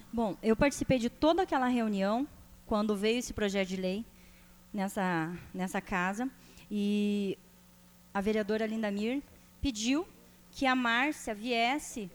Bom, eu participei de toda aquela reunião, quando veio esse projeto de lei nessa casa, e a vereadora Lindamir pediu que a Márcia viesse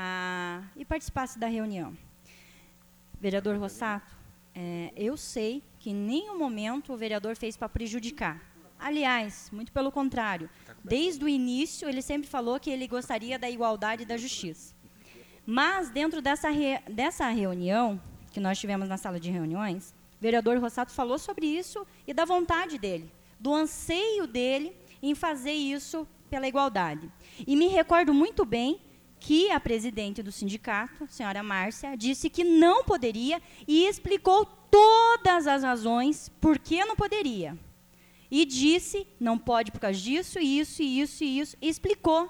e participasse da reunião. Vereador Rossato, eu sei que em nenhum momento o vereador fez para prejudicar. Aliás, muito pelo contrário, desde o início ele sempre falou que ele gostaria da igualdade e da justiça. Mas, dentro dessa reunião, que nós tivemos na sala de reuniões, o vereador Rossato falou sobre isso e da vontade dele, do anseio dele em fazer isso pela igualdade. E me recordo muito bem que a presidente do sindicato, a senhora Márcia, disse que não poderia e explicou todas as razões por que não poderia. E disse, não pode por causa disso, isso, isso e isso, e explicou.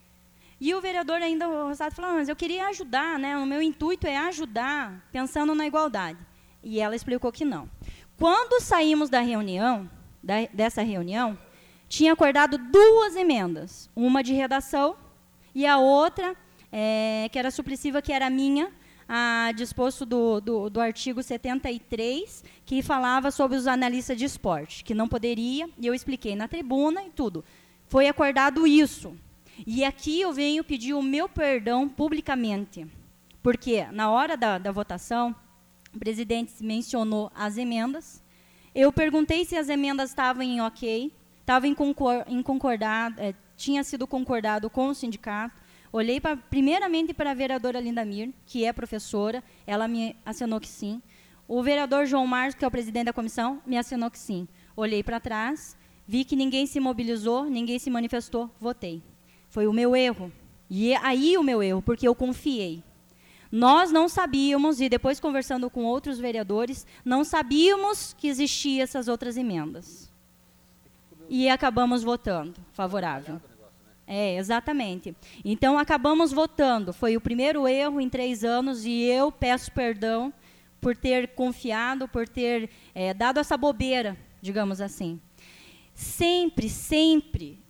E o vereador ainda, o Rossato, falou, mas eu queria ajudar, né? O meu intuito é ajudar, pensando na igualdade. E ela explicou que não. Quando saímos da reunião, dessa reunião, tinha acordado 2 emendas, uma de redação e a outra, que era suplessiva, que era minha, a disposto do artigo 73, que falava sobre os analistas de esporte, que não poderia, e eu expliquei na tribuna e tudo. Foi acordado isso. E aqui eu venho pedir o meu perdão publicamente, porque na hora da votação, o presidente mencionou as emendas, eu perguntei se as emendas estavam em ok, estavam em concordado, tinha sido concordado com o sindicato. Olhei primeiramente para a vereadora Lindamir, que é professora, ela me assinou que sim. O vereador João Marcos, que é o presidente da comissão, me assinou que sim. Olhei para trás, vi que ninguém se mobilizou, ninguém se manifestou, votei. Foi o meu erro. E aí o meu erro, porque eu confiei. Nós não sabíamos, e depois conversando com outros vereadores, não sabíamos que existiam essas outras emendas. E acabamos votando favorável. Exatamente. Então, acabamos votando. Foi o primeiro erro em 3 anos e eu peço perdão por ter confiado, por ter dado essa bobeira, digamos assim. Sempre, sempre,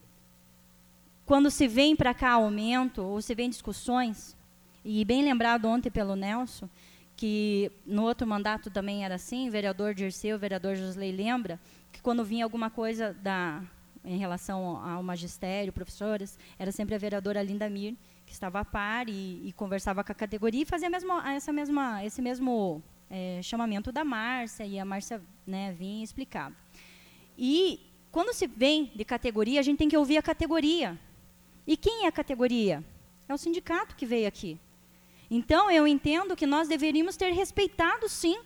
quando se vem para cá aumento, ou se vem discussões, e bem lembrado ontem pelo Nelson, que no outro mandato também era assim, o vereador Dirceu, o vereador Josley lembra, que quando vinha alguma coisa em relação ao magistério, professores, era sempre a vereadora Lindamir, que estava a par e conversava com a categoria e fazia esse mesmo chamamento da Márcia, e a Márcia, né, vinha e explicava. E quando se vem de categoria, a gente tem que ouvir a categoria. E quem é a categoria? É o sindicato que veio aqui. Então, eu entendo que nós deveríamos ter respeitado, sim,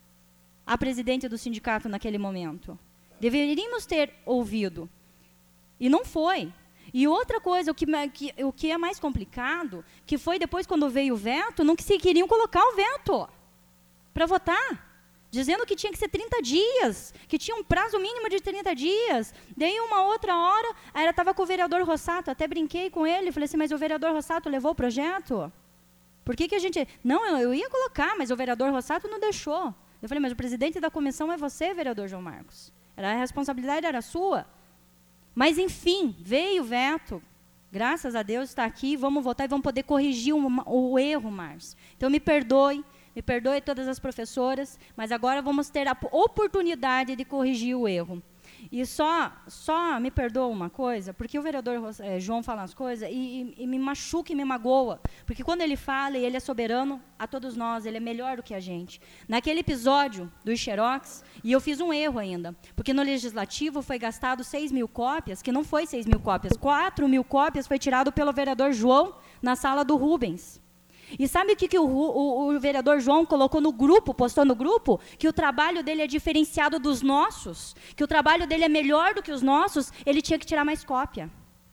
a presidente do sindicato naquele momento. Deveríamos ter ouvido. E não foi. E outra coisa, o que é mais complicado, que foi depois, quando veio o veto, não que se queriam colocar o veto para votar, dizendo que tinha que ser 30 dias, que tinha um prazo mínimo de 30 dias. Daí, uma outra hora, ela estava com o vereador Rossato, até brinquei com ele, falei assim, mas o vereador Rossato levou o projeto? Por que a gente... Não, eu ia colocar, mas o vereador Rossato não deixou. Eu falei, mas o presidente da comissão é você, vereador João Marcos. A responsabilidade era sua. Mas, enfim, veio o veto. Graças a Deus está aqui, vamos votar e vamos poder corrigir o erro, Márcio. Então, me perdoe todas as professoras, mas agora vamos ter a oportunidade de corrigir o erro. E só me perdoa uma coisa, porque o vereador João fala as coisas e me machuca e me magoa, porque quando ele fala, e ele é soberano a todos nós, ele é melhor do que a gente. Naquele episódio do Xerox, e eu fiz um erro ainda, porque no Legislativo foi gastado 6.000 cópias, que não foi 6.000 cópias, 4.000 cópias foi tirado pelo vereador João na sala do Rubens. E sabe o que o vereador João colocou no grupo, postou no grupo? Que o trabalho dele é diferenciado dos nossos, que o trabalho dele é melhor do que os nossos, ele tinha que tirar mais cópia.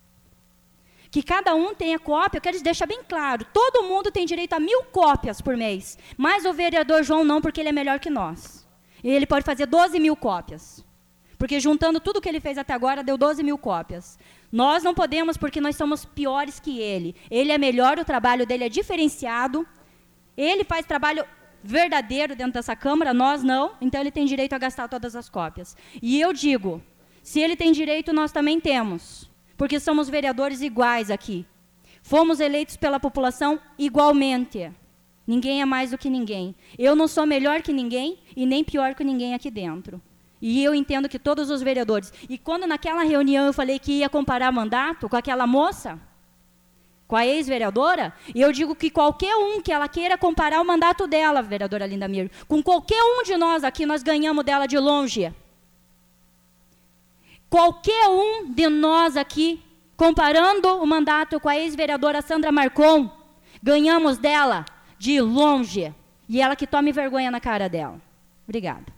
Que cada um tenha cópia, eu quero deixar bem claro, todo mundo tem direito a 1.000 cópias por mês, mas o vereador João não, porque ele é melhor que nós. E ele pode fazer 12.000 cópias. Porque juntando tudo que ele fez até agora, deu 12.000 cópias. Nós não podemos, porque nós somos piores que ele. Ele é melhor, o trabalho dele é diferenciado. Ele faz trabalho verdadeiro dentro dessa Câmara, nós não. Então, ele tem direito a gastar todas as cópias. E eu digo, se ele tem direito, nós também temos. Porque somos vereadores iguais aqui. Fomos eleitos pela população igualmente. Ninguém é mais do que ninguém. Eu não sou melhor que ninguém e nem pior que ninguém aqui dentro. E eu entendo que todos os vereadores... E quando naquela reunião eu falei que ia comparar mandato com aquela moça, com a ex-vereadora, eu digo que qualquer um que ela queira comparar o mandato dela, vereadora Linda Mir, com qualquer um de nós aqui, nós ganhamos dela de longe. Qualquer um de nós aqui, comparando o mandato com a ex-vereadora Sandra Marcon, ganhamos dela de longe. E ela que tome vergonha na cara dela. Obrigada.